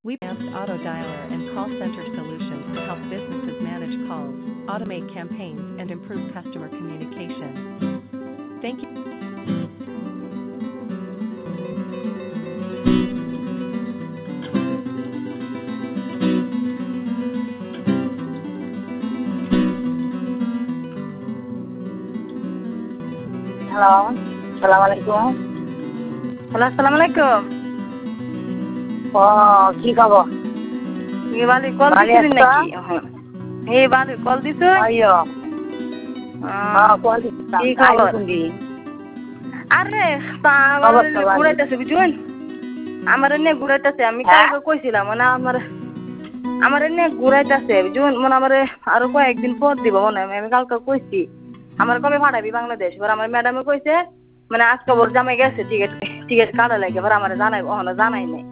We advanced auto dialer and call center solutions to help businesses manage calls, automate campaigns, and improve customer communication. Thank you. Hello, সালাম আলাইকুম। Hello, আসসালামু আলাইকুম। ও কি খবর? এই বালি কল ভালো দিছিলেন আছো? নাকি? এই বালি কল দিছো? আইয়ো কল কি দিছিলাম খবর? শুনবি আরে তা আমার খবর তো ভালো। ঘুরাইতেছে বুঝুন, আমার এনে ঘুরাইতেছে। আমি হ্যাঁ কালকে কইছিলাম মানে আমার এনে ঘুরাইতেছে বুঝুন, মানে আমার আরো কয়েকদিন পর দিব মনে হয়। আমি কালকে কইছি আমার কবে পাঠাবি বাংলাদেশ। এবার আমার ম্যাডামে কইছে মানে আজকে ওর জামাই গেছে টিকিট টিকিট কাটা লাগে, এবার আমার জানাই জানাই নাই।